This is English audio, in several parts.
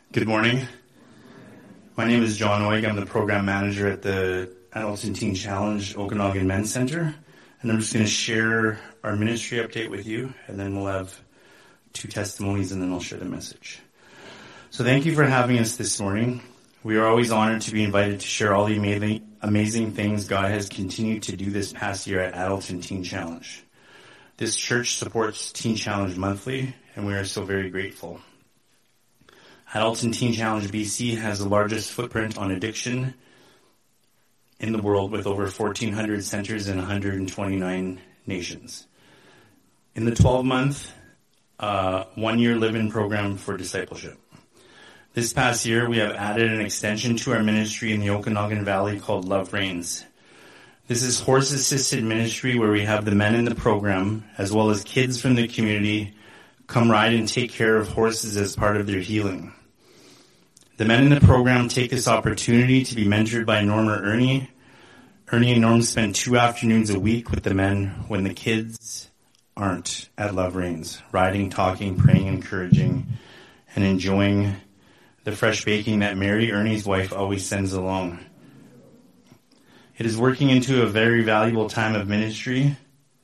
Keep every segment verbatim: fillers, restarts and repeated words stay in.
Good morning. My name is John Oig. I'm the program manager at the Adult and Teen Challenge Okanagan Men's Center. And I'm just going to share our ministry update with you, and then we'll have two testimonies, and then I'll share the message. So thank you for having us this morning. We are always honored to be invited to share all the amazing, amazing things God has continued to do this past year at Adult and Teen Challenge. This church supports Teen Challenge monthly, and we are so very grateful. Adult and Teen Challenge B C has the largest footprint on addiction in the world, with over fourteen hundred centers in one hundred twenty-nine nations. In the twelve-month, uh, one-year live-in program for discipleship. This past year, we have added an extension to our ministry in the Okanagan Valley called Love Reigns. This is horse-assisted ministry where we have the men in the program, as well as kids from the community, come ride and take care of horses as part of their healing. The men in the program take this opportunity to be mentored by Norm or Ernie. Ernie and Norm spend two afternoons a week with the men when the kids aren't at Love Reigns, riding, talking, praying, encouraging, and enjoying the fresh baking that Mary, Ernie's wife, always sends along. It is working into a very valuable time of ministry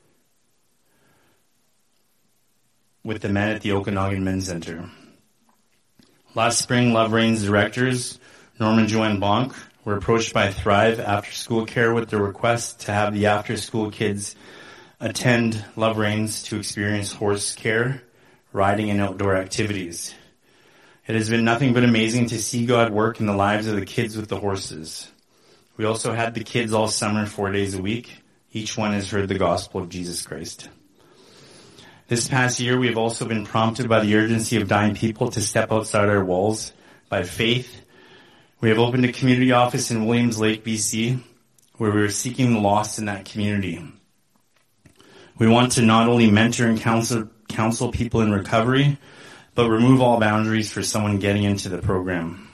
with the men at the Okanagan Men's Center. Last spring, Love Reigns directors, Norm and Joanne Bonk, were approached by Thrive After School Care with the request to have the after-school kids attend Love Reigns to experience horse care, riding, and outdoor activities. It has been nothing but amazing to see God work in the lives of the kids with the horses. We also had the kids all summer, four days a week. Each one has heard the gospel of Jesus Christ. This past year, we have also been prompted by the urgency of dying people to step outside our walls by faith. We have opened a community office in Williams Lake, B C, where we are seeking the lost in that community. We want to not only mentor and counsel, counsel people in recovery, but remove all boundaries for someone getting into the program.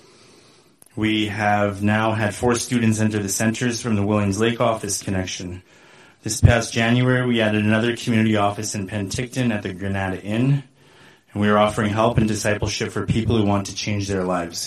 We have now had four students enter the centers from the Williams Lake office connection. This past January, we added another community office in Penticton at the Granada Inn, and we are offering help and discipleship for people who want to change their lives.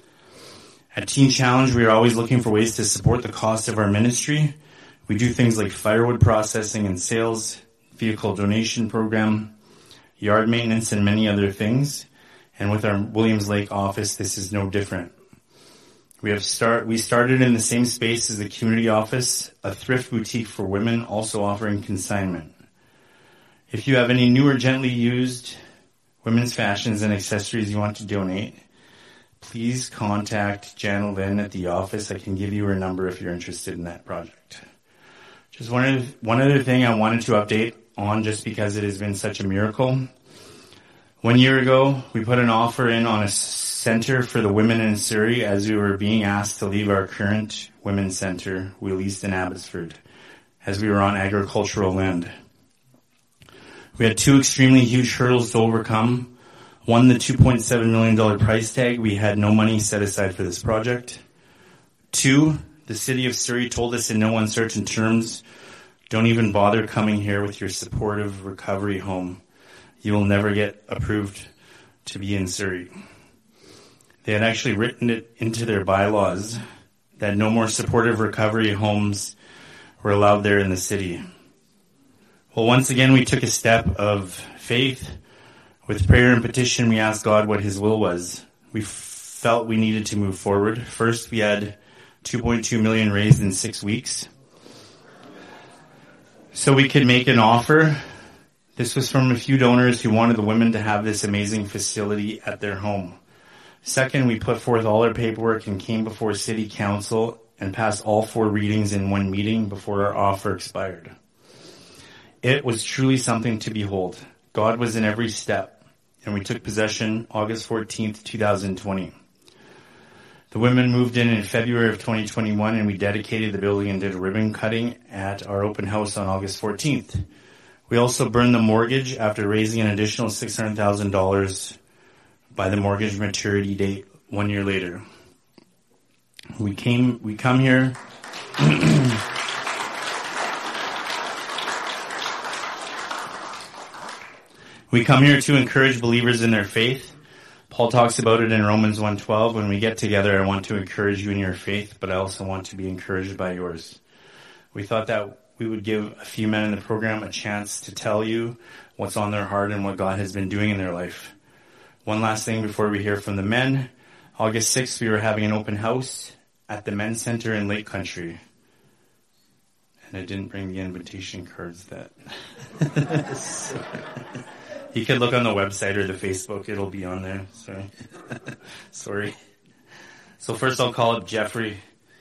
At Teen Challenge, we are always looking for ways to support the cost of our ministry. We do things like firewood processing and sales, vehicle donation program, yard maintenance, and many other things. And with our Williams Lake office, this is no different. We have start. We started in the same space as the community office, a thrift boutique for women, also offering consignment. If you have any new or gently used women's fashions and accessories you want to donate, please contact Jan Lynn at the office. I can give you her number if you're interested in that project. Just one other, one other thing I wanted to update on, just because it has been such a miracle. One year ago, we put an offer in on a center for the women in Surrey as we were being asked to leave our current women's center, Wheel East in Abbotsford, as we were on agricultural land. We had two extremely huge hurdles to overcome. One, the two point seven million dollars price tag. We had no money set aside for this project. Two, the city of Surrey told us in no uncertain terms, don't even bother coming here with your supportive recovery home. You will never get approved to be in Surrey. They had actually written it into their bylaws that no more supportive recovery homes were allowed there in the city. Well, once again, we took a step of faith. With prayer and petition, we asked God what his will was. We felt we needed to move forward. First, we had two point two million dollars raised in six weeks. So we could make an offer. This was from a few donors who wanted the women to have this amazing facility at their home. Second, we put forth all our paperwork and came before City Council and passed all four readings in one meeting before our offer expired. It was truly something to behold. God was in every step, and we took possession August fourteenth, twenty twenty. The women moved in in February of twenty twenty-one, and we dedicated the building and did a ribbon cutting at our open house on August fourteenth. We also burned the mortgage after raising an additional six hundred thousand dollars by the mortgage maturity date one year later. We came, we come here. We come here to encourage believers in their faith. Paul talks about it in Romans one twelve. When we get together, I want to encourage you in your faith, but I also want to be encouraged by yours. We thought that we would give a few men in the program a chance to tell you what's on their heart and what God has been doing in their life. One last thing before we hear from the men. August sixth, we were having an open house at the Men's Center in Lake Country. And I didn't bring the invitation cards that... You could look on the website or the Facebook. It'll be on there. Sorry. Sorry. So first I'll call up Jeffrey.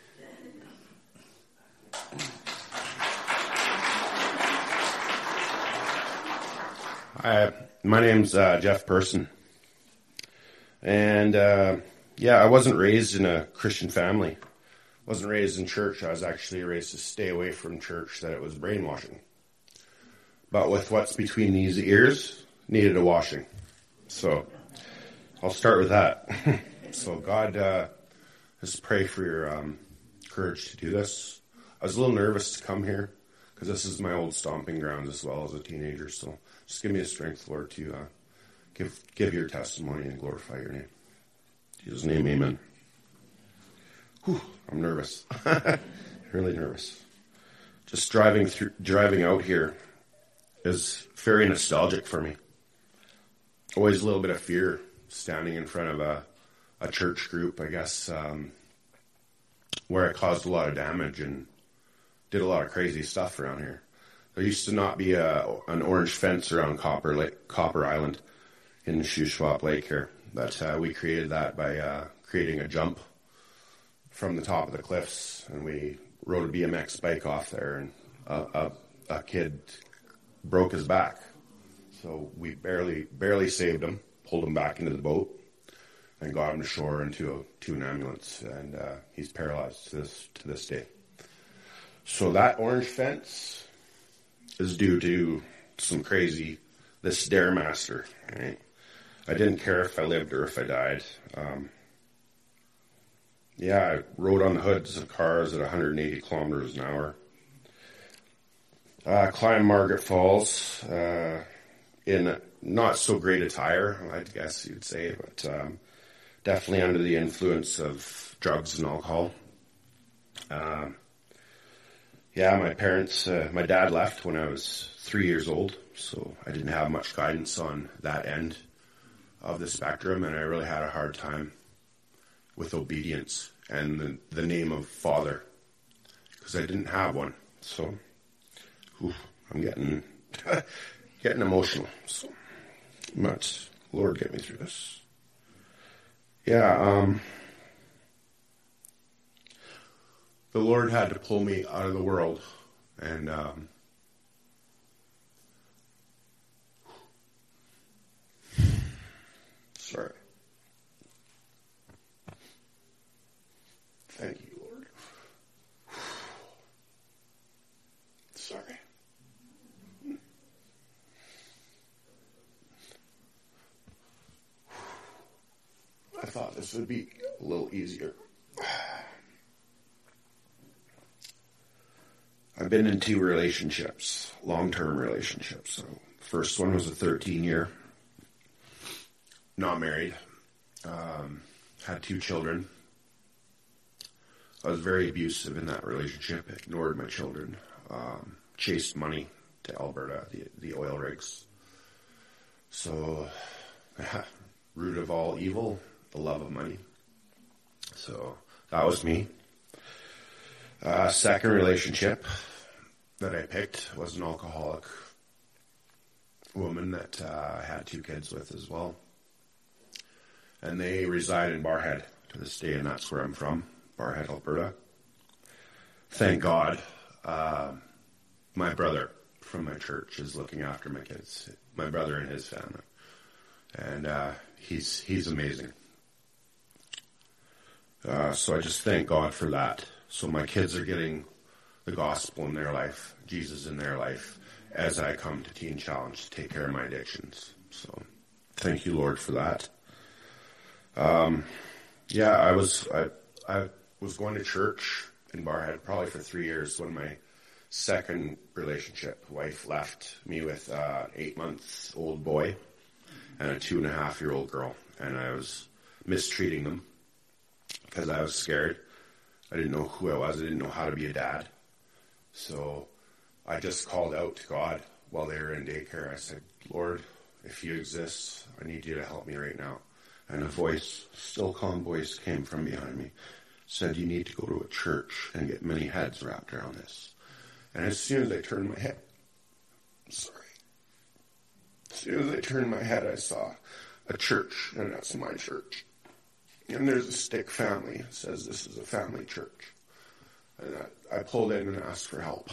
Hi, my name's uh, Jeff Person. And, uh, yeah, I wasn't raised in a Christian family. Wasn't raised in church. I was actually raised to stay away from church, that it was brainwashing. But with what's between these ears, needed a washing. So I'll start with that. So God, uh, just pray for your um, courage to do this. I was a little nervous to come here because this is my old stomping grounds as well as a teenager. So just give me the strength, Lord, to uh, give give your testimony and glorify your name. In Jesus' name, amen. Whew, I'm nervous. Really nervous. Just driving through, driving out here is very nostalgic for me. Always a little bit of fear standing in front of a, a church group, I guess, um, where it caused a lot of damage and did a lot of crazy stuff around here. There used to not be a, an orange fence around Copper Lake, Copper Island in Shuswap Lake here, but uh, we created that by uh, creating a jump from the top of the cliffs, and we rode a B M X bike off there, and a, a, a kid broke his back. So we barely barely saved him, pulled him back into the boat, and got him to shore into a, to an ambulance, and uh, he's paralyzed to this to this day. So that orange fence is due to some crazy, this Stairmaster. Right? I didn't care if I lived or if I died. Um, yeah, I rode on the hoods of cars at one hundred eighty kilometers an hour. Uh, climbed Margaret Falls uh, in not so great attire, I guess you'd say, but um, definitely under the influence of drugs and alcohol. Um, yeah, my parents, uh, my dad left when I was three years old, so I didn't have much guidance on that end of the spectrum, and I really had a hard time with obedience and the, the name of father, because I didn't have one. So, whew, I'm getting getting emotional. So, but Lord, get me through this. Yeah, um, the Lord had to pull me out of the world, and um, sorry. Thank you, Lord. Sorry. I thought this would be a little easier. I've been in two relationships, long-term relationships. So first one was a thirteen year, not married, um, had two children. I was very abusive in that relationship, ignored my children, um, chased money to Alberta, the, the oil rigs. So, root of all evil, the love of money. So, that was me. Uh, second relationship that I picked was an alcoholic woman that uh, I had two kids with as well. And they reside in Barhead to this day, and that's where I'm from. Barhead, Alberta. Thank God, uh, my brother from my church is looking after my kids. My brother and his family, and uh, he's he's amazing. Uh, so I just thank God for that. So my kids are getting the gospel in their life, Jesus in their life, as I come to Teen Challenge to take care of my addictions. So thank you, Lord, for that. Um, yeah, I was I I. was going to church in Barhead probably for three years when my second relationship wife left me with uh, an eight month old boy and a two and a half year old girl. and I was mistreating them because I was scared. I didn't know who I was. I didn't know how to be a dad. So I just called out to God while they were in daycare. I said, Lord, if you exist, I need you to help me right now. And a voice, still calm voice, came from behind me, said, you need to go to a church and get many heads wrapped around this. And as soon as I turned my head, sorry, as soon as I turned my head, I saw a church, and that's my church. And there's a stick family. It says this is a family church. And I, I pulled in and asked for help.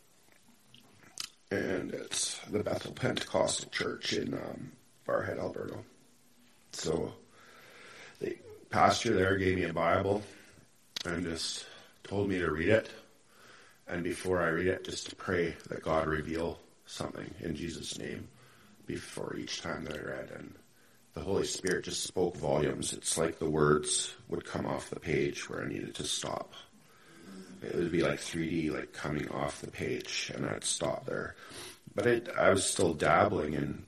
And it's the Bethel Pentecostal Church in um, Barhead, Alberta. So the pastor there gave me a Bible and just told me to read it. And before I read it, just to pray that God reveal something in Jesus' name before each time that I read. And the Holy Spirit just spoke volumes. It's like the words would come off the page where I needed to stop. It would be like three D, like coming off the page, and I'd stop there. But it, I was still dabbling in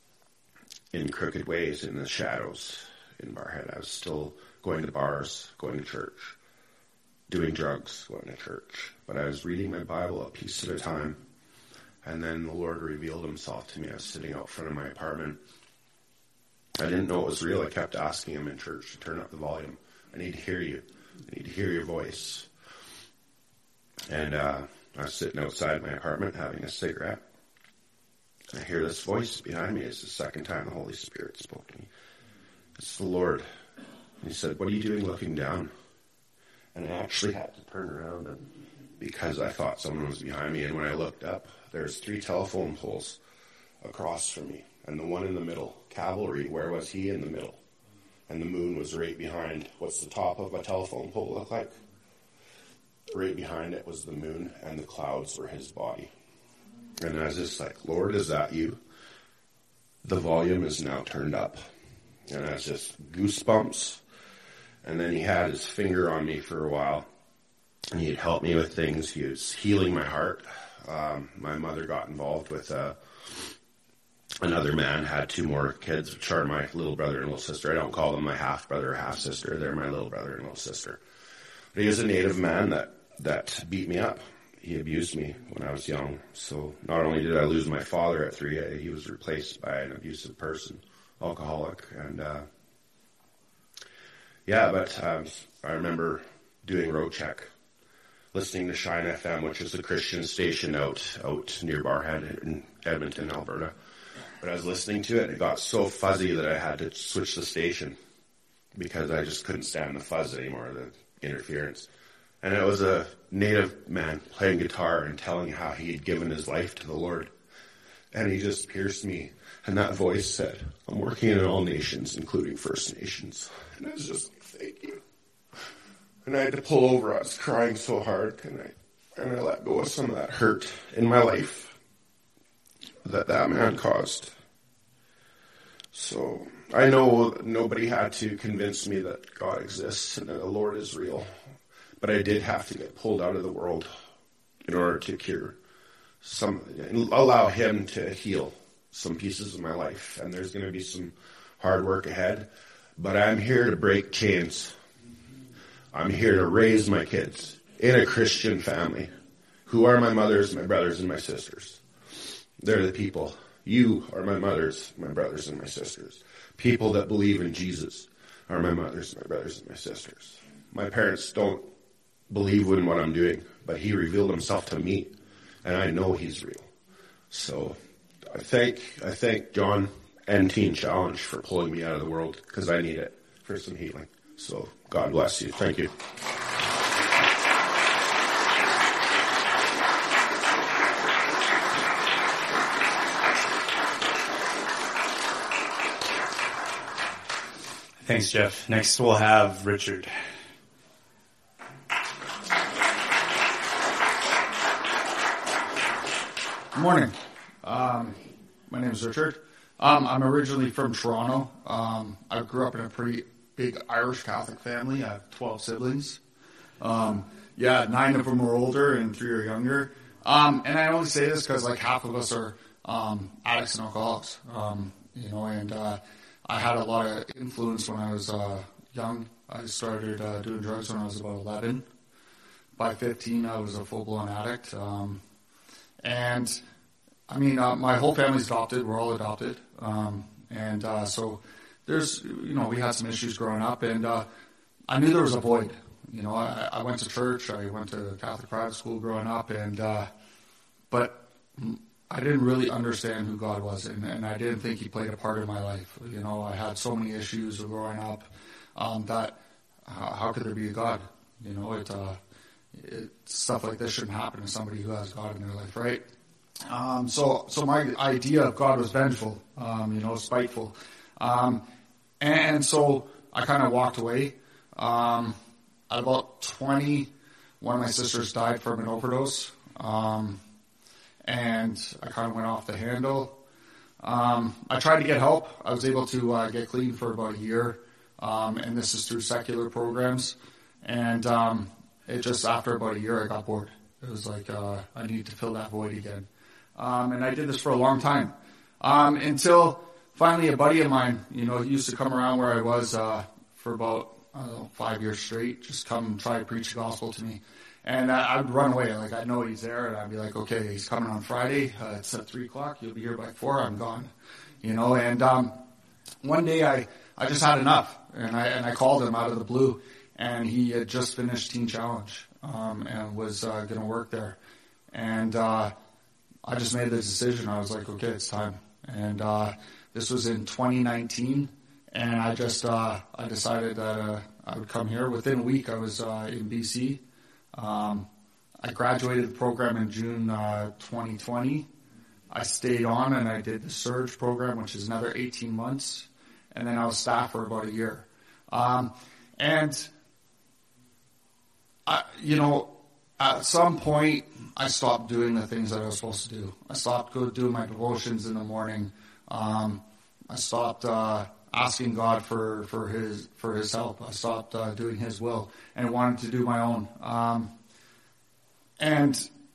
in crooked ways, in the shadows in Barhead. I was still going to bars, going to church, doing drugs, going to church. But I was reading my Bible a piece at a time, and then the Lord revealed himself to me. I was sitting out front of my apartment. I didn't know it was real. I kept asking him in church to turn up the volume. I need to hear you. I need to hear your voice. And uh, I was sitting outside my apartment having a cigarette. I hear this voice behind me. It's the second time the Holy Spirit spoke to me. It's the Lord. And he said, what are you doing looking down? And I actually had to turn around and, because I thought someone was behind me. And when I looked up, there's three telephone poles across from me. And the one in the middle, Cavalry, where was he? In the middle. And the moon was right behind. What's the top of a telephone pole look like? Right behind it was the moon, and the clouds were his body. And I was just like, Lord, is that you? The volume is now turned up. And I was just goosebumps. And then he had his finger on me for a while. And he'd help me with things. He was healing my heart. Um, my mother got involved with uh, another man, had two more kids, which are my little brother and little sister. I don't call them my half-brother or half-sister. They're my little brother and little sister. But he was a native man that that beat me up. He abused me when I was young. So not only did I lose my father at three, he was replaced by an abusive person, alcoholic. And, uh, yeah, but um, I remember doing road check, listening to Shine F M, which is a Christian station out, out near Barhead in Edmonton, Alberta. But I was listening to it, and it got so fuzzy that I had to switch the station because I just couldn't stand the fuzz anymore, the interference. And it was a native man playing guitar and telling how he had given his life to the Lord. And he just pierced me. And that voice said, I'm working in all nations, including First Nations. And I was just like, thank you. And I had to pull over. I was crying so hard. And I, and I let go of some of that hurt in my life that that man caused. So I know nobody had to convince me that God exists and that the Lord is real. But I did have to get pulled out of the world in order to cure some, allow him to heal some pieces of my life. And there's going to be some hard work ahead. But I'm here to break chains. I'm here to raise my kids in a Christian family who are my mothers, my brothers, and my sisters. They're the people. You are my mothers, my brothers, and my sisters. People that believe in Jesus are my mothers, my brothers, and my sisters. My parents don't believe in what I'm doing, but he revealed himself to me, and I know he's real. So I thank I thank John and Teen Challenge for pulling me out of the world, because I need it for some healing. So God bless you. Thank you. Thanks, Jeff. Next we'll have Richard. Good morning. Um, my name is Richard. Um, I'm originally from Toronto. Um, I grew up in a pretty big Irish Catholic family. I have twelve siblings. Um, yeah, nine of them are older and three are younger. Um, and I only say this because like half of us are um, addicts and alcoholics. Um, you know, and uh, I had a lot of influence when I was uh, young. I started uh, doing drugs when I was about eleven. By fifteen, I was a full-blown addict. Um, and, I mean, uh, my whole family's adopted. We're all adopted. Um, and uh, so there's, you know, we had some issues growing up. And uh, I knew there was a void. You know, I, I went to church. I went to Catholic private school growing up. and uh, But I didn't really understand who God was. And, and I didn't think he played a part in my life. You know, I had so many issues growing up um, that uh, how could there be a God? You know, it... Uh, It, stuff like this shouldn't happen to somebody who has God in their life, right? Um, so, so my idea of God was vengeful, um, you know, spiteful, um, and so I kind of walked away. Um, at about twenty, one of my sisters died from an overdose, um, and I kind of went off the handle. Um, I tried to get help. I was able to uh, get clean for about a year, um, and this is through secular programs, and um, It just, after about a year, I got bored. It was like, uh, I need to fill that void again. Um, and I did this for a long time. Um, until finally a buddy of mine, you know, he used to come around where I was, uh, for about, I don't know, five years straight, just come and try to preach the gospel to me. And I, I'd run away. Like, I'd know he's there, and I'd be like, okay, he's coming on Friday. Uh, it's at three o'clock. You'll be here by four. I'm gone. You know, and, um, one day I, I just had enough. And I, and I called him out of the blue. And he had just finished Teen Challenge, um, and was, uh, gonna work there. And, uh, I just made the decision. I was like, okay, it's time. And, uh, this was in twenty nineteen. And I just, uh, I decided that, uh, I would come here. Within a week, I was, uh, in B C. Um, I graduated the program in June, uh, twenty twenty. I stayed on and I did the Surge program, which is another eighteen months. And then I was staff for about a year. Um, and, I, you know, at some point, I stopped doing the things that I was supposed to do. I stopped go doing my devotions in the morning. Um, I stopped uh, asking God for, for his for his help. I stopped uh, doing His will and wanted to do my own. Um, and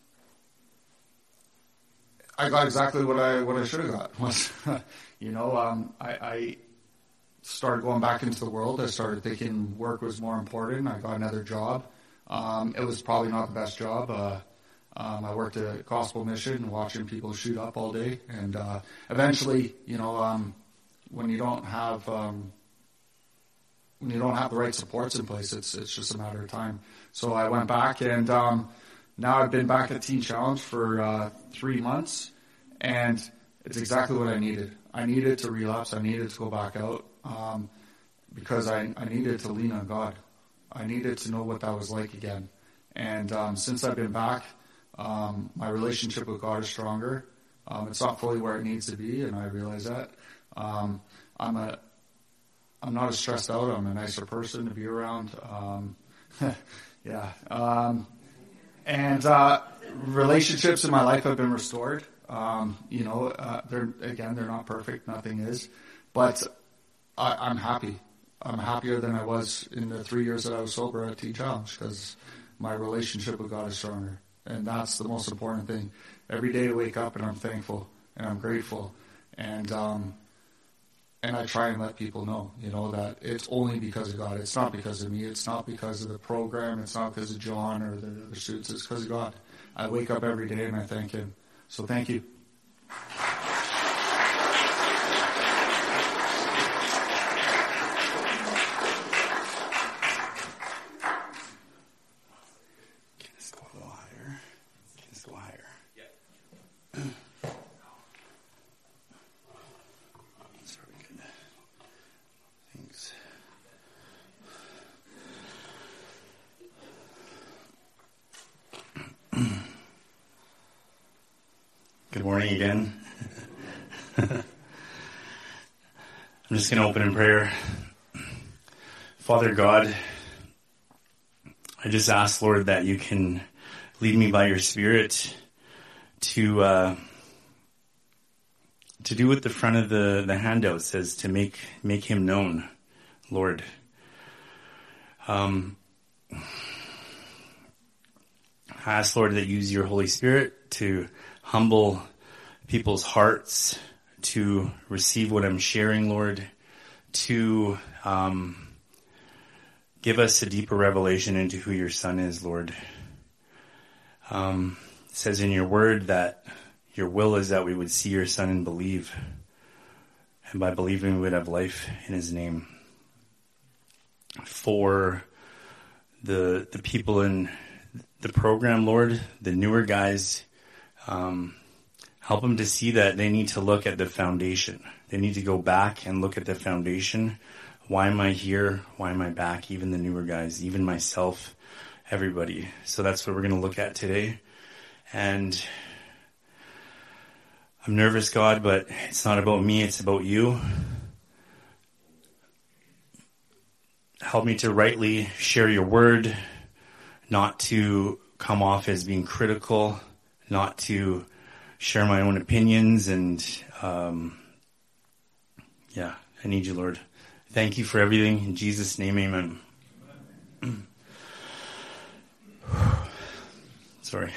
I got exactly what I what I should have got. Was, you know, um, I. I started going back into the world. I started thinking work was more important. I got another job. Um, it was probably not the best job. Uh, um, I worked at Gospel Mission, watching people shoot up all day. And, uh, eventually, you know, um, when you don't have, um, when you don't have the right supports in place, it's, it's just a matter of time. So I went back, and, um, now I've been back at Teen Challenge for, uh, three months, and it's exactly what I needed. I needed to relapse. I needed to go back out, um, because I, I needed to lean on God. I needed to know what that was like again. And um, since I've been back, um, my relationship with God is stronger. Um, it's not fully where it needs to be, and I realize that. Um, I'm a, I'm not as stressed out. I'm a nicer person to be around. Um, yeah. Um, and uh, relationships in my life have been restored. Um, you know, uh, they're again, they're not perfect. Nothing is, but I, I'm happy. I'm happier than I was in the three years that I was sober at Teen Challenge, because my relationship with God is stronger. And that's the most important thing. Every day I wake up and I'm thankful and I'm grateful. And, um, and I try and let people know, you know, that it's only because of God. It's not because of me. It's not because of the program. It's not because of John or the other students. It's because of God. I wake up every day and I thank Him. So thank you. Good morning again. I'm just going to open in prayer. Father God, I just ask, Lord, that you can lead me by your Spirit to uh, to do what the front of the, the handout says, to make make him known, Lord. Um, I ask, Lord, that you use your Holy Spirit to humble people's hearts to receive what I'm sharing, Lord. to um, give us a deeper revelation into who your Son is, Lord. Um, it says in your word that your will is that we would see your Son and believe. And by believing, we would have life in his name. For the the people in the program, Lord, the newer guys, um, help them to see that they need to look at the foundation. They need to go back and look at the foundation. Why am I here? Why am I back? Even the newer guys, even myself, everybody. So that's what we're going to look at today. And I'm nervous, God, but it's not about me. It's about you. Help me to rightly share your word, not to come off as being critical, not to share my own opinions. And um, yeah, I need you, Lord. Thank you for everything. In Jesus' name, amen. Sorry.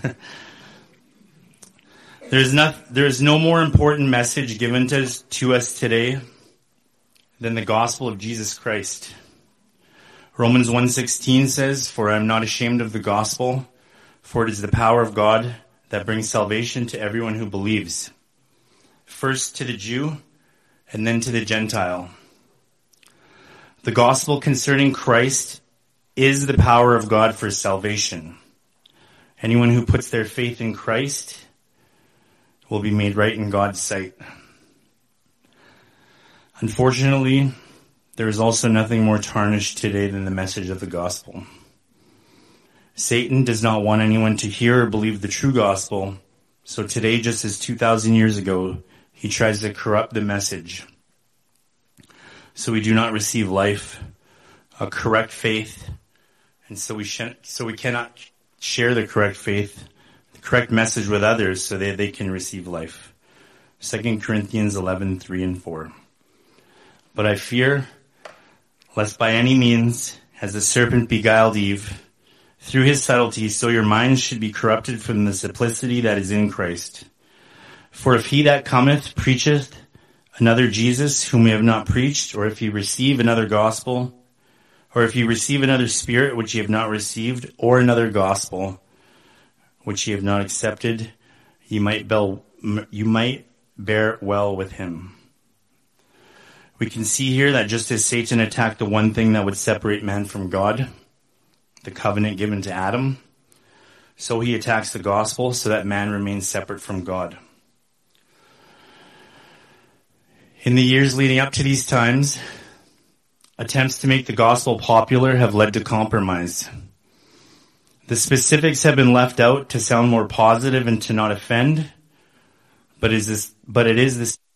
There's not, there's no more important message given to, to us today than the gospel of Jesus Christ. Romans one sixteen says, "For I am not ashamed of the gospel, for it is the power of God that brings salvation to everyone who believes, first to the Jew and then to the Gentile." The gospel concerning Christ is the power of God for salvation. Anyone who puts their faith in Christ will be made right in God's sight. Unfortunately, there is also nothing more tarnished today than the message of the gospel. Satan does not want anyone to hear or believe the true gospel, so today, just as two thousand years ago, he tries to corrupt the message. So we do not receive life, a correct faith, and so we sh- so we cannot share the correct faith, the correct message with others so that they can receive life. Second Corinthians eleven, three and four. But I fear, lest by any means, as the serpent beguiled Eve, through his subtlety, so your minds should be corrupted from the simplicity that is in Christ. For if he that cometh preacheth another Jesus whom we have not preached, or if ye receive another gospel, or if ye receive another spirit which ye have not received, or another gospel which ye have not accepted, ye might, bel- you might bear well with him. We can see here that just as Satan attacked the one thing that would separate man from God, the covenant given to Adam, so he attacks the gospel so that man remains separate from God. In the years leading up to these times, attempts to make the gospel popular have led to compromise. The specifics have been left out to sound more positive and to not offend, but is this, but it is this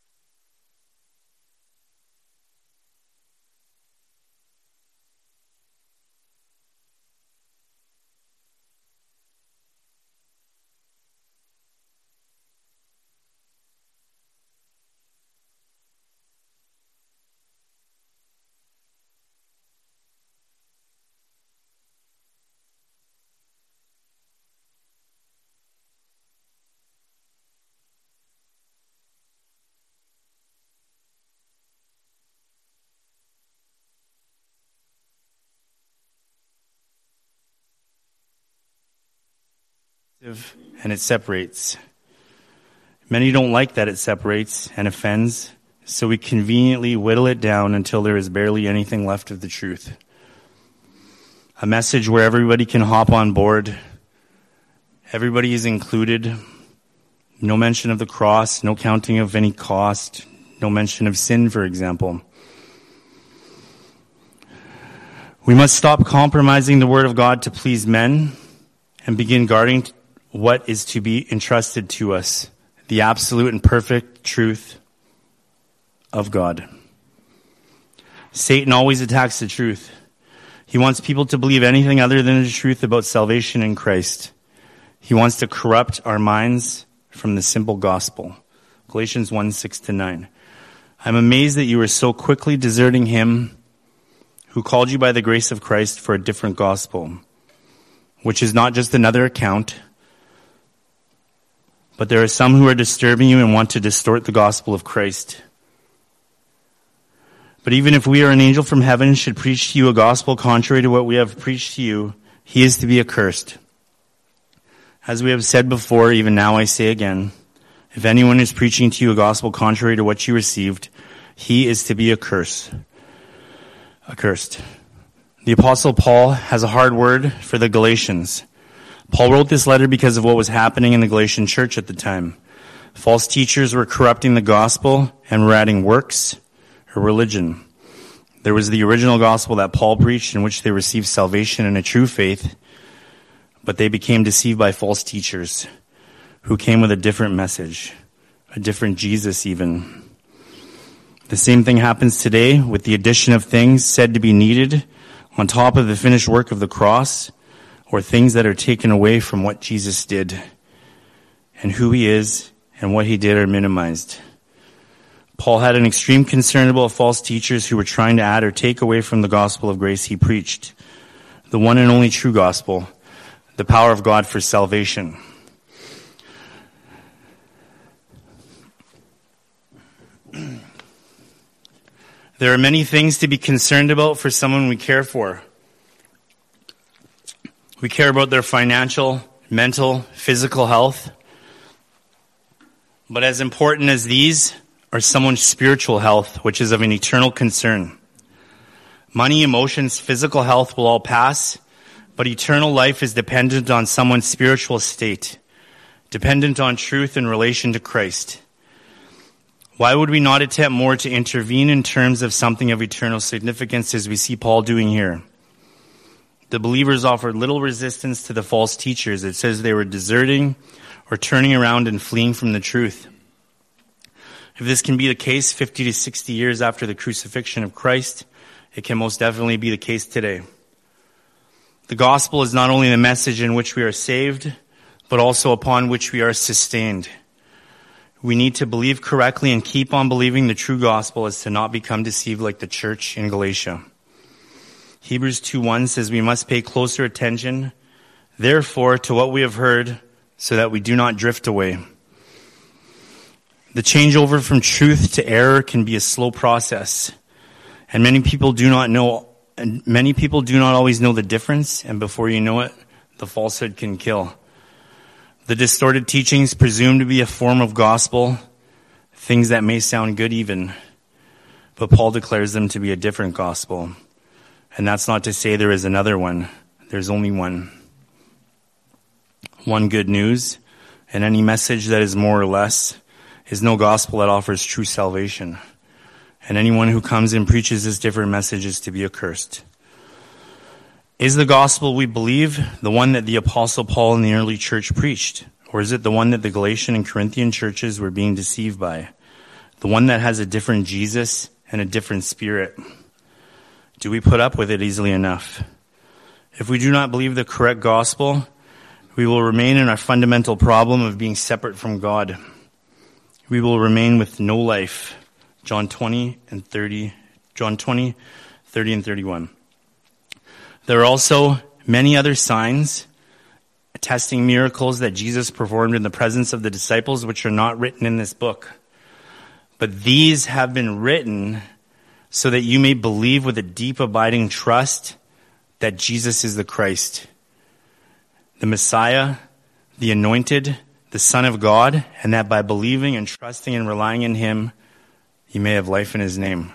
and it separates. Many don't like that it separates and offends, so we conveniently whittle it down until there is barely anything left of the truth. A message where everybody can hop on board, everybody is included, no mention of the cross, no counting of any cost, no mention of sin, for example. We must stop compromising the word of God to please men and begin guarding what is to be entrusted to us, the absolute and perfect truth of God. Satan always attacks the truth. He wants people to believe anything other than the truth about salvation in Christ. He wants to corrupt our minds from the simple gospel. Galatians one, six to nine. I'm amazed that you are so quickly deserting him who called you by the grace of Christ for a different gospel, which is not just another account, but there are some who are disturbing you and want to distort the gospel of Christ. But even if we or an angel from heaven should preach to you a gospel contrary to what we have preached to you, he is to be accursed. As we have said before, even now I say again, if anyone is preaching to you a gospel contrary to what you received, he is to be accursed. Accursed. The Apostle Paul has a hard word for the Galatians. Paul wrote this letter because of what was happening in the Galatian church at the time. False teachers were corrupting the gospel and were adding works or religion. There was the original gospel that Paul preached, in which they received salvation and a true faith, but they became deceived by false teachers who came with a different message, a different Jesus even. The same thing happens today with the addition of things said to be needed on top of the finished work of the cross, or things that are taken away from what Jesus did and who he is and what he did are minimized. Paul had an extreme concern about false teachers who were trying to add or take away from the gospel of grace he preached, the one and only true gospel, the power of God for salvation. There are many things to be concerned about for someone we care for. We care about their financial, mental, physical health. But as important as these are someone's spiritual health, which is of an eternal concern. Money, emotions, physical health will all pass, but eternal life is dependent on someone's spiritual state, dependent on truth in relation to Christ. Why would we not attempt more to intervene in terms of something of eternal significance as we see Paul doing here? The believers offered little resistance to the false teachers. It says they were deserting or turning around and fleeing from the truth. If this can be the case fifty to sixty years after the crucifixion of Christ, it can most definitely be the case today. The gospel is not only the message in which we are saved, but also upon which we are sustained. We need to believe correctly and keep on believing the true gospel as to not become deceived like the church in Galatia. Hebrews two one says we must pay closer attention, therefore, to what we have heard, so that we do not drift away. The changeover from truth to error can be a slow process, and many people do not know, and many people do not always know the difference, and before you know it, the falsehood can kill. The distorted teachings presume to be a form of gospel, things that may sound good even, but Paul declares them to be a different gospel. And that's not to say there is another one. There's only one. One good news, and any message that is more or less is no gospel that offers true salvation. And anyone who comes and preaches this different message is to be accursed. Is the gospel we believe the one that the Apostle Paul in the early church preached? Or is it the one that the Galatian and Corinthian churches were being deceived by? The one that has a different Jesus and a different spirit? Do we put up with it easily enough? If we do not believe the correct gospel, we will remain in our fundamental problem of being separate from God. We will remain with no life. John twenty and thirty, John twenty, thirty and thirty-one. There are also many other signs attesting miracles that Jesus performed in the presence of the disciples, which are not written in this book. But these have been written so that you may believe with a deep abiding trust that Jesus is the Christ, the Messiah, the Anointed, the Son of God, and that by believing and trusting and relying in him, you may have life in his name.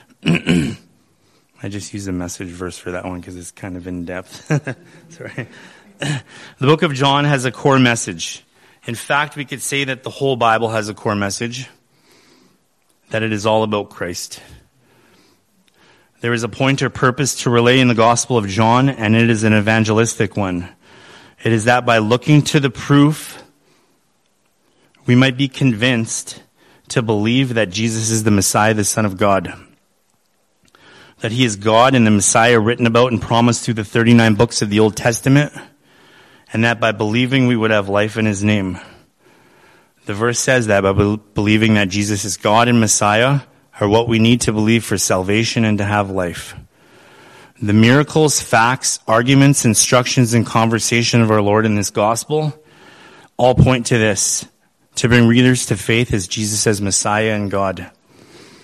I just used a message verse for that one because it's kind of in depth. Sorry. The book of John has a core message. In fact, we could say that the whole Bible has a core message, that it is all about Christ. There is a point or purpose to relay in the Gospel of John, and it is an evangelistic one. It is that by looking to the proof, we might be convinced to believe that Jesus is the Messiah, the Son of God. That he is God and the Messiah written about and promised through the thirty-nine books of the Old Testament, and that by believing we would have life in his name. The verse says that by be- believing that Jesus is God and Messiah are what we need to believe for salvation and to have life. The miracles, facts, arguments, instructions, and conversation of our Lord in this gospel all point to this, to bring readers to faith as Jesus as Messiah and God.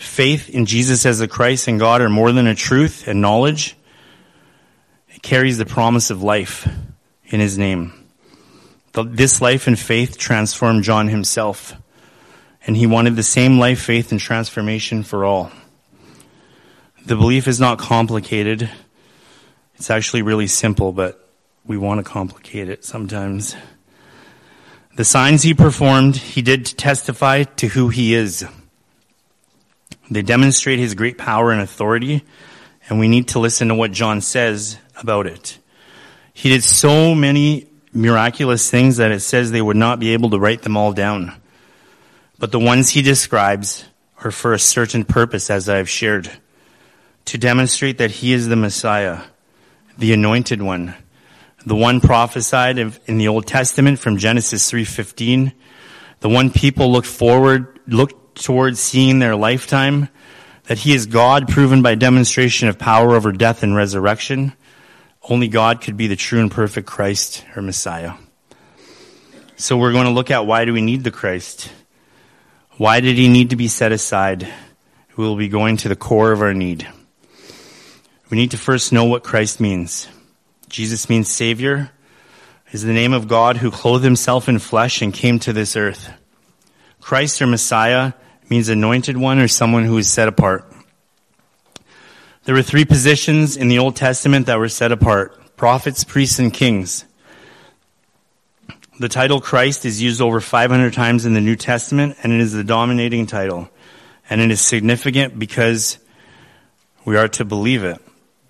Faith in Jesus as the Christ and God are more than a truth and knowledge. It carries the promise of life in his name. This life and faith transformed John himself, and he wanted the same life, faith, and transformation for all. The belief is not complicated. It's actually really simple, but we want to complicate it sometimes. The signs he performed, he did to testify to who he is. They demonstrate his great power and authority, and we need to listen to what John says about it. He did so many miraculous things that it says they would not be able to write them all down. But the ones he describes are for a certain purpose, as I have shared, to demonstrate that he is the Messiah, the anointed one, the one prophesied in the Old Testament from Genesis three fifteen, the one people look forward, look towards seeing in their lifetime, that he is God proven by demonstration of power over death and resurrection. Only God could be the true and perfect Christ or Messiah. So we're going to look at why do we need the Christ? Why did he need to be set aside? We will be going to the core of our need. We need to first know what Christ means. Jesus means Savior. It is the name of God who clothed himself in flesh and came to this earth. Christ or Messiah means anointed one or someone who is set apart. There were three positions in the Old Testament that were set apart: prophets, priests, and kings. The title Christ is used over five hundred times in the New Testament, and it is the dominating title. And it is significant because we are to believe it.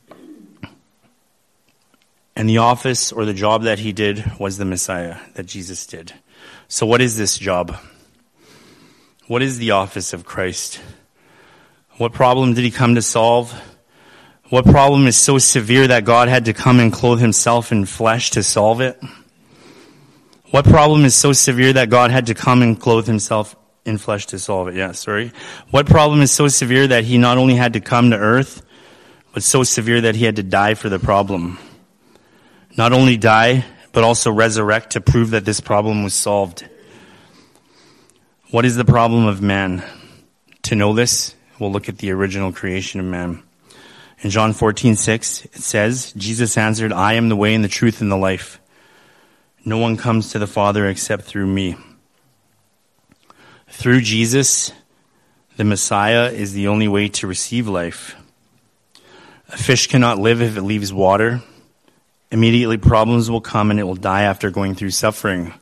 And the office or the job that he did was the Messiah that Jesus did. So what is this job? What is the office of Christ? What problem did he come to solve? What problem is so severe that God had to come and clothe himself in flesh to solve it? What problem is so severe that God had to come and clothe himself in flesh to solve it? Yeah, sorry. What problem is so severe that he not only had to come to earth, but so severe that he had to die for the problem? Not only die, but also resurrect to prove that this problem was solved. What is the problem of man? To know this, we'll look at the original creation of man. In John fourteen six, it says, Jesus answered, I am the way and the truth and the life. No one comes to the Father except through me. Through Jesus, the Messiah is the only way to receive life. A fish cannot live if it leaves water. Immediately problems will come and it will die after going through suffering.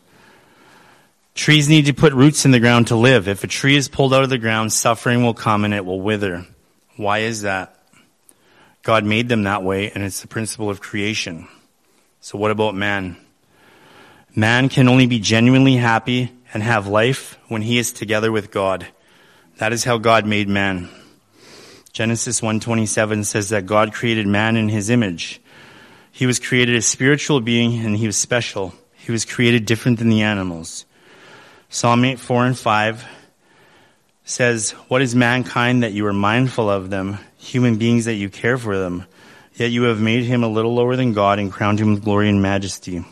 Trees need to put roots in the ground to live. If a tree is pulled out of the ground, suffering will come and it will wither. Why is that? God made them that way, and it's the principle of creation. So what about man? Man can only be genuinely happy and have life when he is together with God. That is how God made man. Genesis one twenty-seven says that God created man in his image. He was created a spiritual being, and he was special. He was created different than the animals. Psalm eight, four and five says, what is mankind that you are mindful of them, human beings that you care for them? Yet you have made him a little lower than God and crowned him with glory and majesty.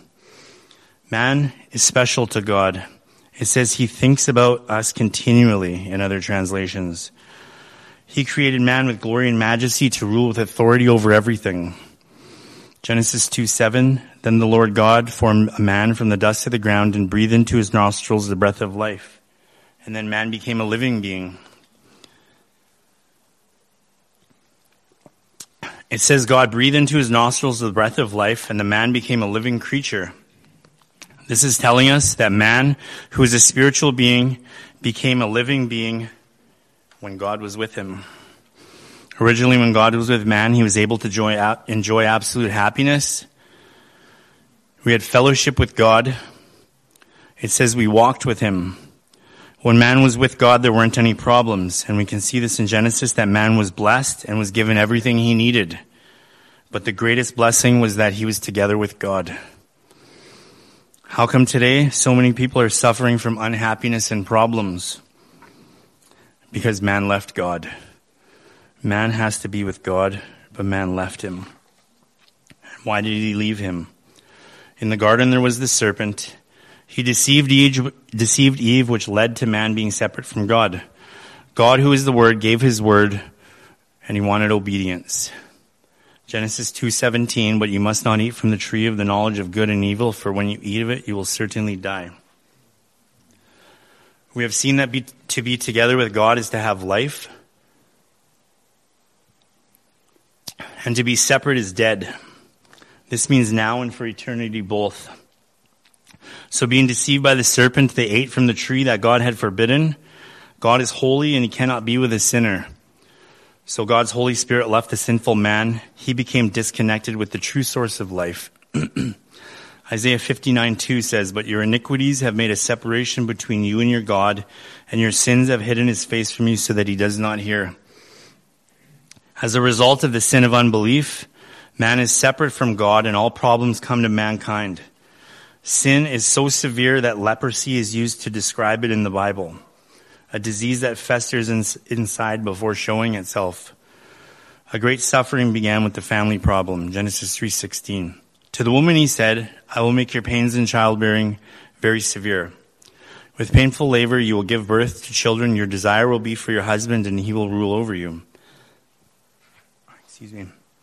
Man is special to God. It says he thinks about us continually in other translations. He created man with glory and majesty to rule with authority over everything. Genesis two seven, then the Lord God formed a man from the dust of the ground and breathed into his nostrils the breath of life. And then man became a living being. It says God breathed into his nostrils the breath of life, and the man became a living creature. This is telling us that man, who is a spiritual being, became a living being when God was with him. Originally, when God was with man, he was able to enjoy, enjoy absolute happiness. We had fellowship with God. It says we walked with him. When man was with God, there weren't any problems. And we can see this in Genesis, that man was blessed and was given everything he needed. But the greatest blessing was that he was together with God. How come today so many people are suffering from unhappiness and problems? Because man left God. Man has to be with God, but man left him. Why did he leave him? In the garden there was the serpent. He deceived Eve, deceived Eve, which led to man being separate from God. God, who is the Word, gave his word, and he wanted obedience. Genesis two seventeen, but you must not eat from the tree of the knowledge of good and evil, for when you eat of it, you will certainly die. We have seen that be, to be together with God is to have life, and to be separate is dead. This means now and for eternity both. So being deceived by the serpent, they ate from the tree that God had forbidden. God is holy and he cannot be with a sinner. So God's Holy Spirit left the sinful man. He became disconnected with the true source of life. Isaiah fifty-nine two says, but your iniquities have made a separation between you and your God, and your sins have hidden his face from you so that he does not hear. As a result of the sin of unbelief, man is separate from God and all problems come to mankind. Sin is so severe that leprosy is used to describe it in the Bible, a disease that festers in, inside before showing itself. A great suffering began with the family problem, Genesis three sixteen. To the woman he said, I will make your pains in childbearing very severe. With painful labor you will give birth to children. Your desire will be for your husband, and he will rule over you. Excuse me.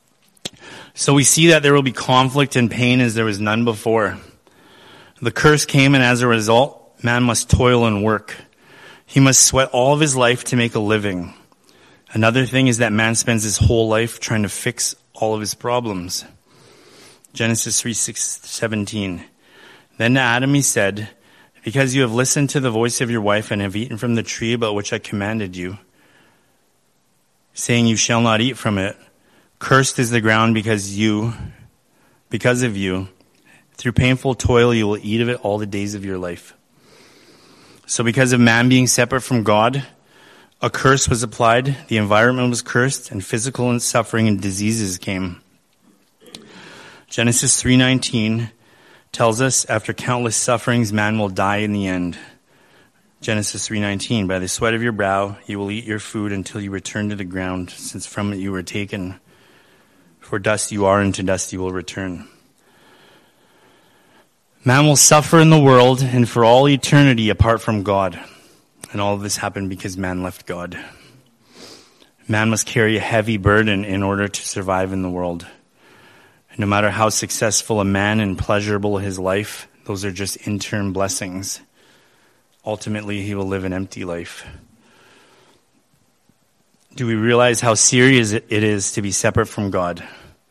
So we see that there will be conflict and pain as there was none before. The curse came, and as a result, man must toil and work. He must sweat all of his life to make a living. Another thing is that man spends his whole life trying to fix all of his problems. Genesis three seventeen. Then to Adam he said, because you have listened to the voice of your wife and have eaten from the tree about which I commanded you, saying you shall not eat from it, cursed is the ground because you, because of you. Through painful toil you will eat of it all the days of your life. So because of man being separate from God, a curse was applied, the environment was cursed, and physical suffering and diseases came. Genesis three nineteen tells us, after countless sufferings, man will die in the end. Genesis three nineteen, by the sweat of your brow you will eat your food until you return to the ground, since from it you were taken. For dust you are, and to dust you will return. Man will suffer in the world and for all eternity apart from God. And all of this happened because man left God. Man must carry a heavy burden in order to survive in the world. No matter how successful a man and pleasurable his life, those are just interim blessings. Ultimately, he will live an empty life. Do we realize how serious it is to be separate from God?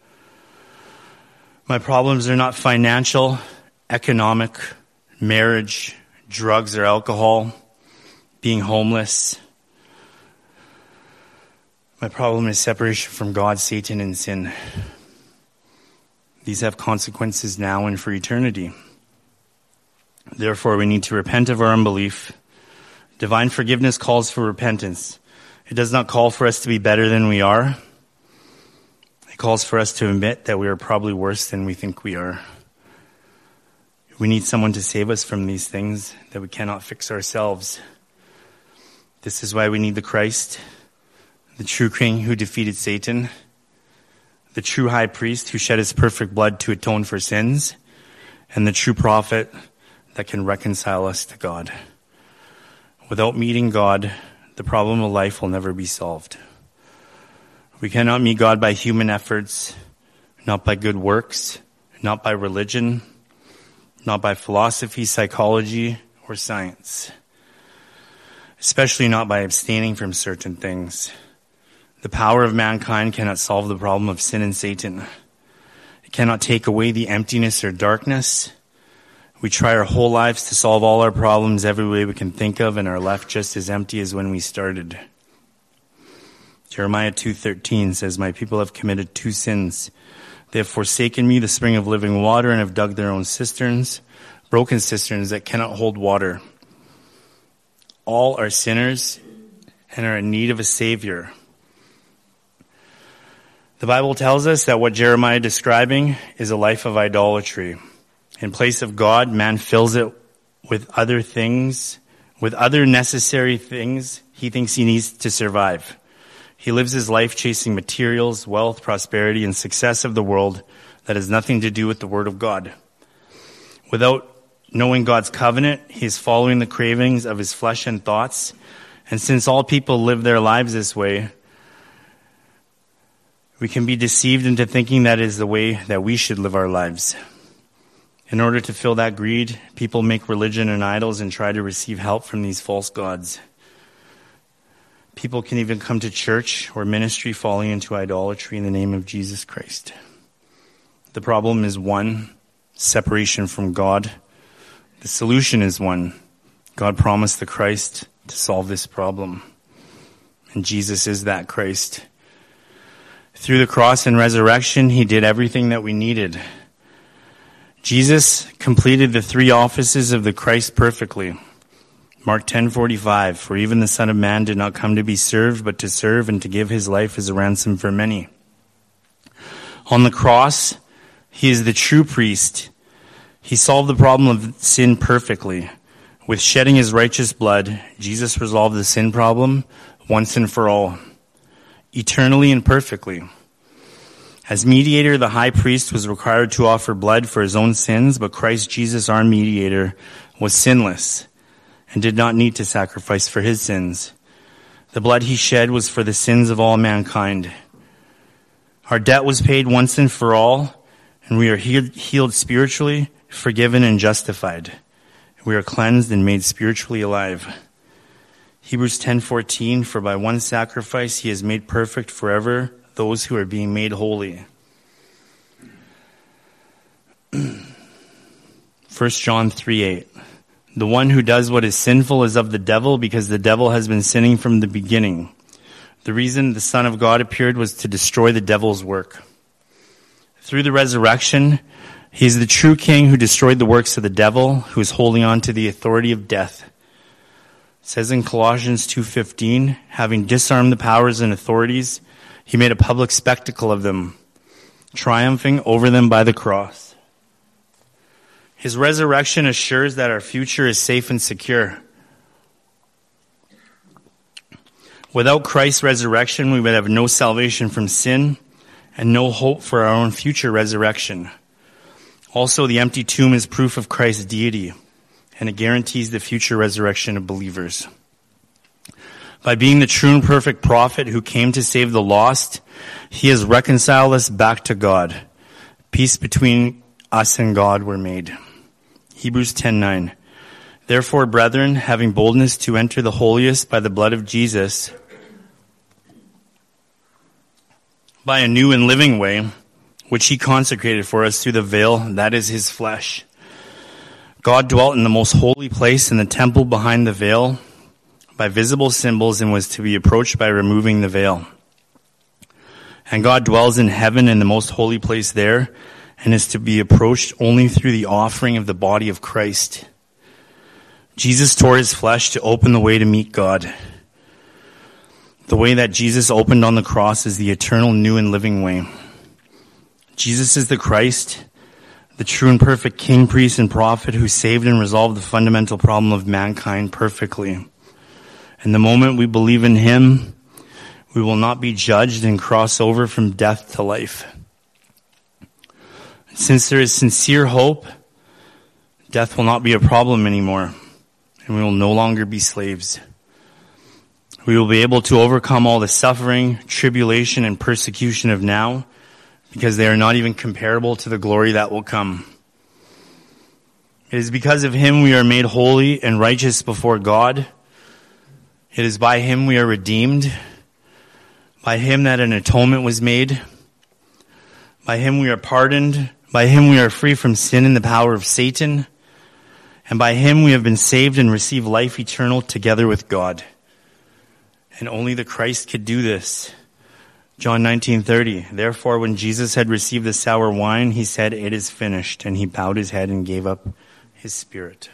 My problems are not financial, economic, marriage, drugs or alcohol, being homeless. My problem is separation from God, Satan, and sin. These have consequences now and for eternity. Therefore, we need to repent of our unbelief. Divine forgiveness calls for repentance. It does not call for us to be better than we are. It calls for us to admit that we are probably worse than we think we are. We need someone to save us from these things that we cannot fix ourselves. This is why we need the Christ, the true King who defeated Satan, the true high priest who shed his perfect blood to atone for sins, and the true prophet that can reconcile us to God. Without meeting God, the problem of life will never be solved. We cannot meet God by human efforts, not by good works, not by religion, not by philosophy, psychology, or science. Especially not by abstaining from certain things. The power of mankind cannot solve the problem of sin and Satan. It cannot take away the emptiness or darkness. We try our whole lives to solve all our problems every way we can think of and are left just as empty as when we started. Jeremiah two thirteen says, my people have committed two sins. They have forsaken me, the spring of living water, and have dug their own cisterns, broken cisterns that cannot hold water. All are sinners and are in need of a Savior. The Bible tells us that what Jeremiah is describing is a life of idolatry. In place of God, man fills it with other things, with other necessary things he thinks he needs to survive. He lives his life chasing materials, wealth, prosperity, and success of the world that has nothing to do with the Word of God. Without knowing God's covenant, he is following the cravings of his flesh and thoughts, And since all people live their lives this way, we can be deceived into thinking that is the way that we should live our lives. In order to fill that greed, people make religion and idols and try to receive help from these false gods. People can even come to church or ministry falling into idolatry in the name of Jesus Christ. The problem is one, separation from God. The solution is one. God promised the Christ to solve this problem. And Jesus is that Christ. Through the cross and resurrection, he did everything that we needed. Jesus completed the three offices of the Christ perfectly. Mark ten forty-five, for even the Son of Man did not come to be served, but to serve and to give his life as a ransom for many. On the cross, he is the true priest. He solved the problem of sin perfectly. With shedding his righteous blood, Jesus resolved the sin problem once and for all, eternally and perfectly. As mediator, the high priest was required to offer blood for his own sins, but Christ Jesus, our mediator, was sinless and did not need to sacrifice for his sins. The blood he shed was for the sins of all mankind. Our debt was paid once and for all, and we are healed spiritually, forgiven and justified. We are cleansed and made spiritually alive. Hebrews ten fourteen, for by one sacrifice he has made perfect forever those who are being made holy. First John three eight, the one who does what is sinful is of the devil, because the devil has been sinning from the beginning. The reason the Son of God appeared was to destroy the devil's work. Through the resurrection, he is the true king who destroyed the works of the devil, who is holding on to the authority of death. It says in Colossians two fifteen, having disarmed the powers and authorities, he made a public spectacle of them, triumphing over them by the cross. His resurrection assures that our future is safe and secure. Without Christ's resurrection, we would have no salvation from sin and no hope for our own future resurrection. Also, the empty tomb is proof of Christ's deity, and it guarantees the future resurrection of believers. By being the true and perfect prophet who came to save the lost, he has reconciled us back to God. Peace between us and God were made. Hebrews ten nine. Therefore, brethren, having boldness to enter the holiest by the blood of Jesus, by a new and living way, which he consecrated for us through the veil, that is his flesh. God dwelt in the most holy place in the temple behind the veil by visible symbols and was to be approached by removing the veil. And God dwells in heaven in the most holy place there and is to be approached only through the offering of the body of Christ. Jesus tore his flesh to open the way to meet God. The way that Jesus opened on the cross is the eternal, new, and living way. Jesus is the Christ, the true and perfect king, priest, and prophet who saved and resolved the fundamental problem of mankind perfectly. And the moment we believe in him, we will not be judged and cross over from death to life. Since there is sincere hope, death will not be a problem anymore, and we will no longer be slaves. We will be able to overcome all the suffering, tribulation, and persecution of now, because they are not even comparable to the glory that will come. It is because of him we are made holy and righteous before God. It is by him we are redeemed. By him that an atonement was made. By him we are pardoned. By him we are free from sin and the power of Satan. And by him we have been saved and receive life eternal together with God. And only the Christ could do this. John nineteen thirty. Therefore, when Jesus had received the sour wine, he said, "It is finished." And he bowed his head and gave up his spirit.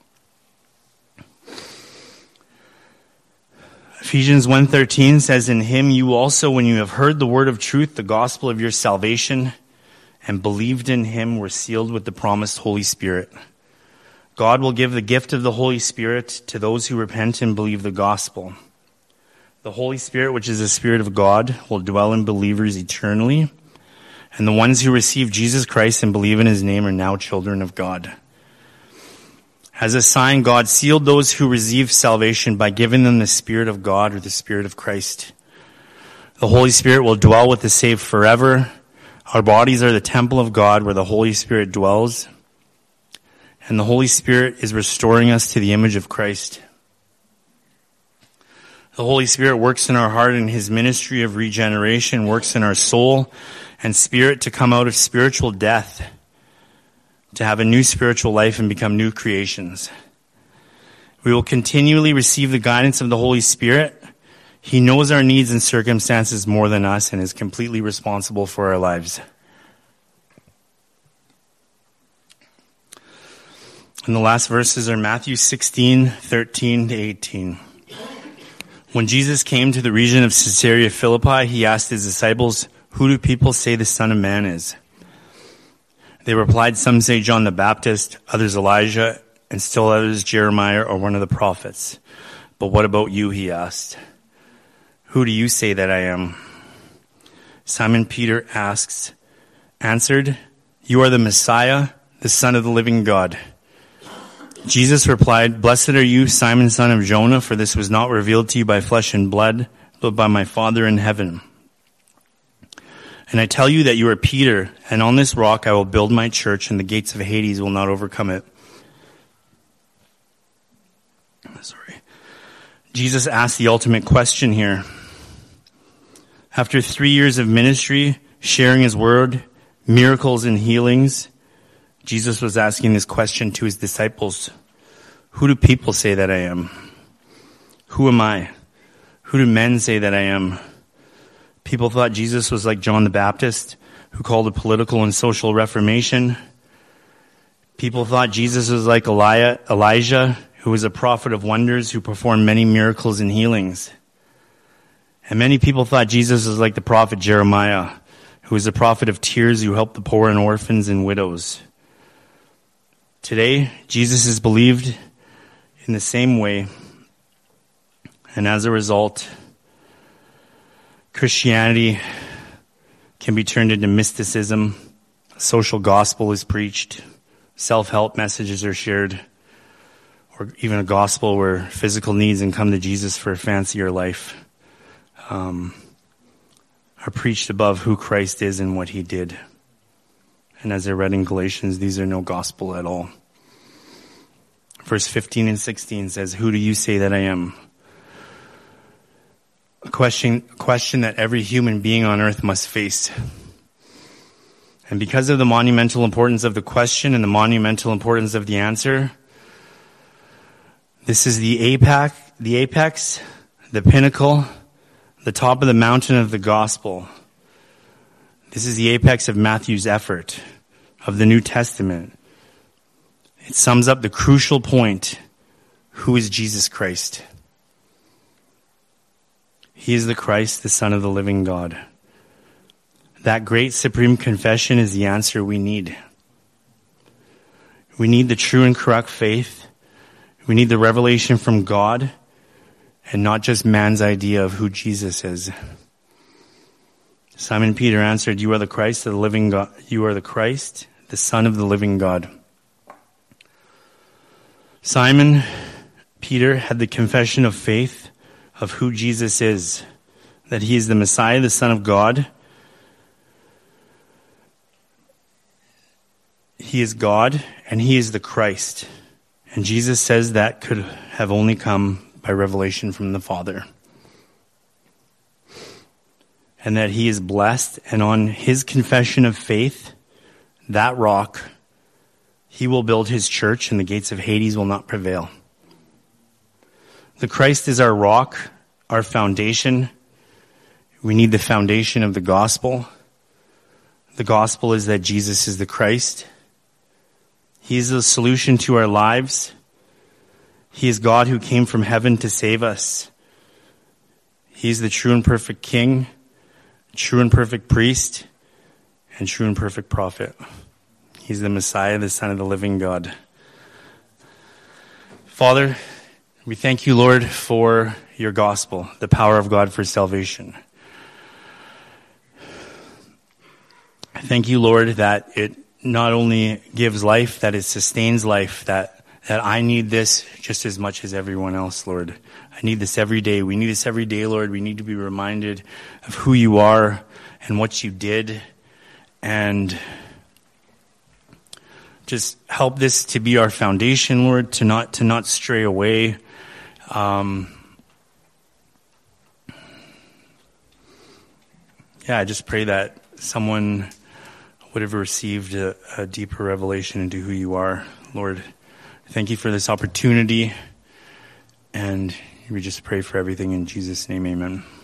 Ephesians one thirteen says, "In him you also, when you have heard the word of truth, the gospel of your salvation, and believed in him, were sealed with the promised Holy Spirit." God will give the gift of the Holy Spirit to those who repent and believe the gospel. The Holy Spirit, which is the Spirit of God, will dwell in believers eternally, and the ones who receive Jesus Christ and believe in his name are now children of God. As a sign, God sealed those who receive salvation by giving them the Spirit of God, or the Spirit of Christ. The Holy Spirit will dwell with the saved forever. Our bodies are the temple of God where the Holy Spirit dwells. And the Holy Spirit is restoring us to the image of Christ. The Holy Spirit works in our heart in his ministry of regeneration, works in our soul and spirit to come out of spiritual death, to have a new spiritual life and become new creations. We will continually receive the guidance of the Holy Spirit. He knows our needs and circumstances more than us and is completely responsible for our lives. And the last verses are Matthew sixteen, thirteen to eighteen. When Jesus came to the region of Caesarea Philippi, he asked his disciples, "Who do people say the Son of Man is?" They replied, "Some say John the Baptist, others Elijah, and still others Jeremiah or one of the prophets. But what about you?" he asked. "Who do you say that I am?" Simon Peter asks, answered, "You are the Messiah, the Son of the living God." Jesus replied, "Blessed are you, Simon, son of Jonah, for this was not revealed to you by flesh and blood, but by my Father in heaven. And I tell you that you are Peter, and on this rock I will build my church, and the gates of Hades will not overcome it." Sorry. Jesus asked the ultimate question here. After three years of ministry, sharing his word, miracles and healings, Jesus was asking this question to his disciples. Who do people say that I am? Who am I? Who do men say that I am? People thought Jesus was like John the Baptist, who called a political and social reformation. People thought Jesus was like Elijah, who was a prophet of wonders, who performed many miracles and healings. And many people thought Jesus was like the prophet Jeremiah, who was a prophet of tears, who helped the poor and orphans and widows. Today, Jesus is believed in the same way, and as a result, Christianity can be turned into mysticism, a social gospel is preached, self-help messages are shared, or even a gospel where physical needs and come to Jesus for a fancier life um, are preached above who Christ is and what he did. And as I read in Galatians, these are no gospel at all. Verse fifteen and sixteen says, "Who do you say that I am?" A question, a question that every human being on earth must face. And because of the monumental importance of the question and the monumental importance of the answer, this is the apex, the apex, the pinnacle, the top of the mountain of the gospel. This is the apex of Matthew's effort, of the New Testament. It sums up the crucial point. Who is Jesus Christ? He is the Christ, the Son of the living God. That great supreme confession is the answer we need. We need the true and correct faith. We need the revelation from God, and not just man's idea of who Jesus is. Simon Peter answered, "You are the Christ of the living God. You are the Christ, the Son of the living God." Simon Peter had the confession of faith of who Jesus is, that he is the Messiah, the Son of God. He is God, and he is the Christ. And Jesus says that could have only come by revelation from the Father. And that he is blessed, and on his confession of faith, that rock, he will build his church, and the gates of Hades will not prevail. The Christ is our rock, our foundation. We need the foundation of the gospel. The gospel is that Jesus is the Christ. He is the solution to our lives. He is God who came from heaven to save us. He is the true and perfect King, true and perfect priest, and true and perfect prophet. He's the Messiah, the Son of the living God. Father, we thank you, Lord, for your gospel, the power of God for salvation. I thank you, Lord, that it not only gives life, that it sustains life, that that I need this just as much as everyone else, Lord. I need this every day. We need this every day, Lord. We need to be reminded of who you are and what you did. And just help this to be our foundation, Lord, to not to not stray away. Um, yeah, I just pray that someone would have received a, a deeper revelation into who you are, Lord. Thank you for this opportunity, and we just pray for everything in Jesus' name, amen.